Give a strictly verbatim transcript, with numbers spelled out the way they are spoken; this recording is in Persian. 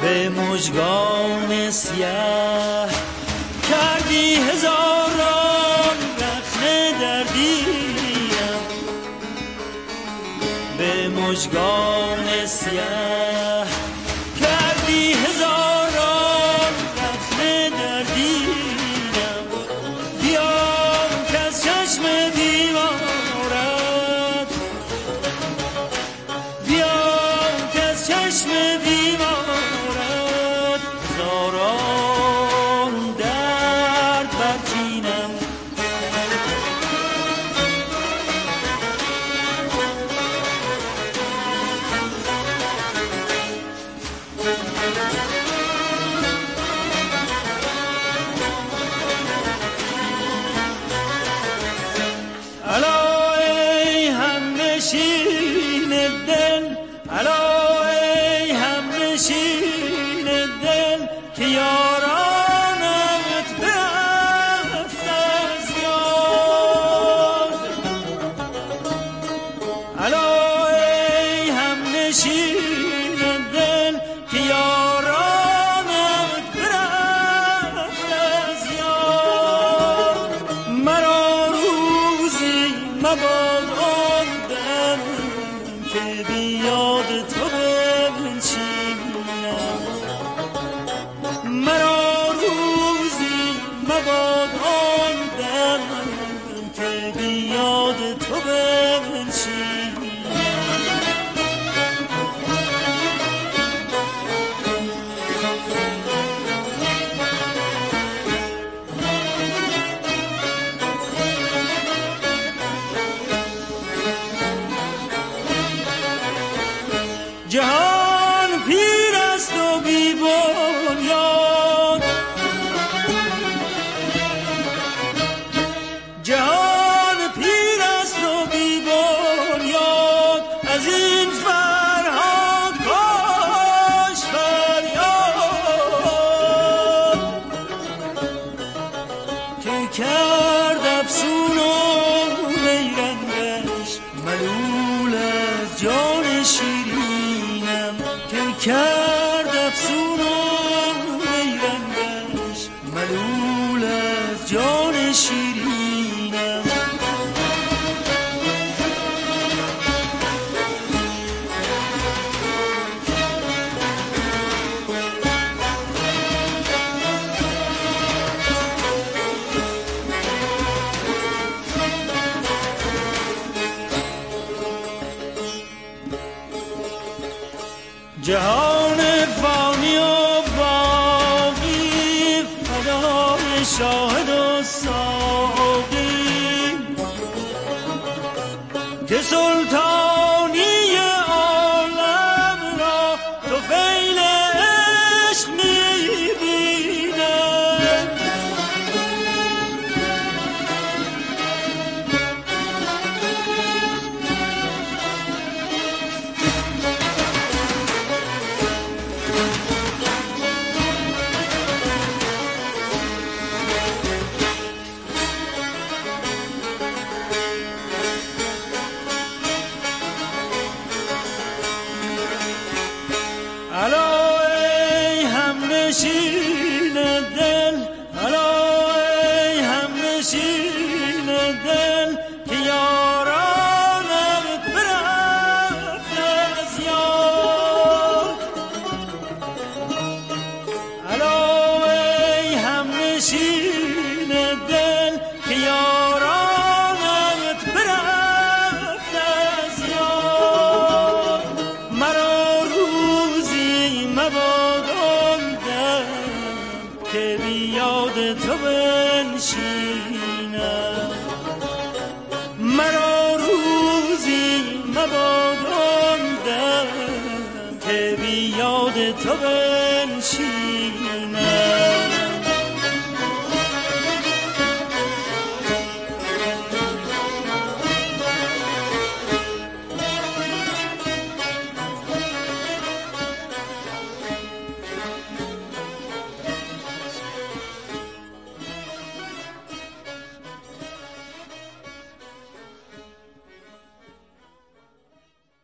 به مژگان سیاه کردی هزاران رخنه دردیم، به مژگان سیاه کردی هزاران رخنه دردیم. بیا که از چشم بیمارت، بیا که از چشم بیمارت هزاران درد برچینم. الا ای همنشین دل، الا ای همنشین دل که یارانت برفت از یاد. الا ای همنشین دل که یارانت برفت از یاد. مرا روزی مباد آن دم که بیاد تو بنشینم. مرا روزی مباد آن دم که بیاد تو بنشینم. جهان پیر است و بی بنیاد، جهان پیر است و بی بنیاد. از این فرهاد کاش فریاد که کرد افسون و نیرنگش ملول از جان شیرینم. که کرد افسون و نیرنگش ملول از جان شیرینم. جهان فانی و باقی فدای شاهد و ساقی که سلطانی عالم را تو فیل عشق می‌بینم. الا ای همنشین دل، الا ای همنشین دل که یارانت برفت از یاد. الا ای همنشین دل که یارانت برفت از یاد. مرا مباد آن دم که بیاد تو بنشینم. مرا روزی مباد آن دم که بیاد تو بنشینم.